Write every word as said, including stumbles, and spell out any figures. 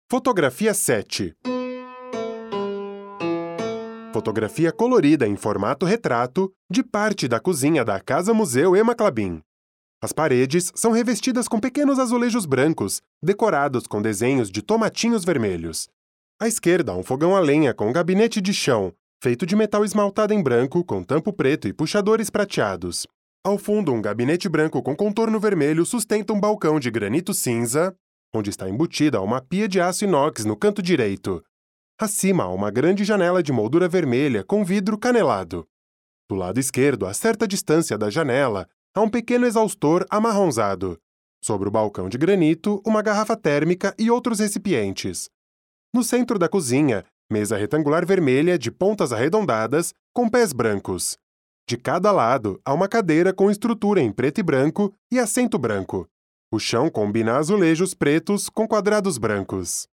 Fotografia sete. Fotografia colorida em formato retrato de parte da cozinha da Casa-Museu Ema Klabin. As paredes são revestidas com pequenos azulejos brancos, decorados com desenhos de tomatinhos vermelhos. À esquerda, um fogão a lenha com um gabinete de chão, feito de metal esmaltado em branco, com tampo preto e puxadores prateados. Ao fundo, um gabinete branco com contorno vermelho sustenta um balcão de granito cinza, onde está embutida uma pia de aço inox no canto direito. Acima há uma grande janela de moldura vermelha com vidro canelado. Do lado esquerdo, a certa distância da janela, há um pequeno exaustor amarronzado. Sobre o balcão de granito, uma garrafa térmica e outros recipientes. No centro da cozinha, mesa retangular vermelha de pontas arredondadas com pés brancos. De cada lado, há uma cadeira com estrutura em preto e branco e assento branco. O chão combina azulejos pretos com quadrados brancos.